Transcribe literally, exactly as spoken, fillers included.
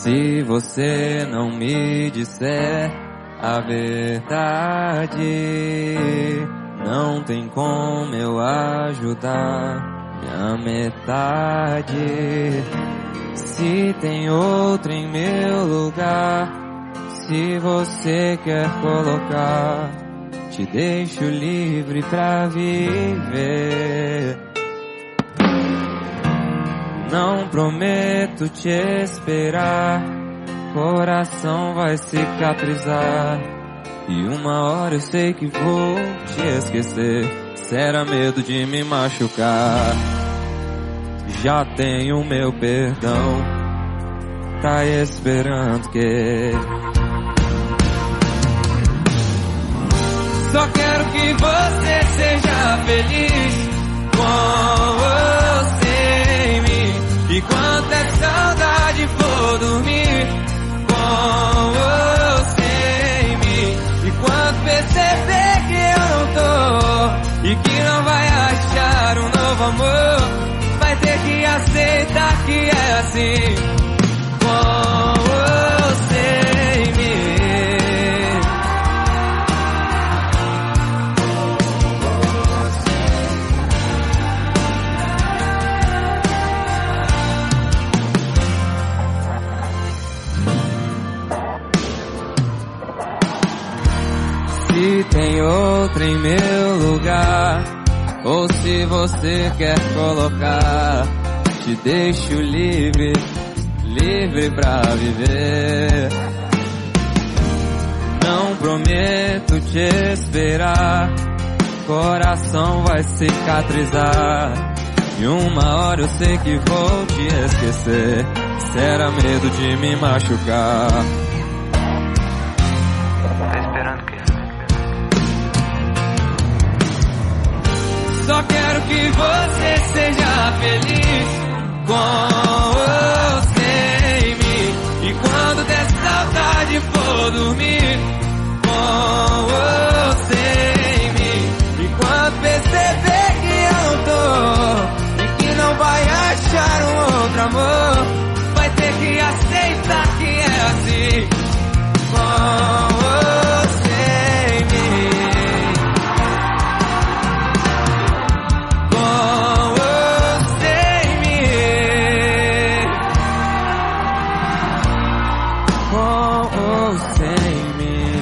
Se você não me disser a verdade, não tem como eu ajudar minha metade. Se tem outro em meu lugar, se você quer colocar, te deixo livre pra viver. Não prometo te esperar, coração vai cicatrizar, e uma hora eu sei que vou te esquecer. Será medo de me machucar, já tenho meu perdão, tá esperando que... Só quero que você seja feliz com você em mim. E quando é saudade for dormir com você em mim. E quando perceber que eu não tô e que não vai achar um novo amor, vai ter que aceitar que é assim com você em mim. Se tem outro em meu lugar, ou se você quer colocar, te deixo livre, livre pra viver. Não prometo te esperar, coração vai cicatrizar, e uma hora eu sei que vou te esquecer. Será medo de me machucar. Tá esperando o quê? Só quero que você seja feliz com você em mim. E quando der saudade for dormir com você em mim. E quando perceber que eu não tô e que não vai achar um outro amor, vai ter que aceitar que é assim com você em mim. Com ou sem mim.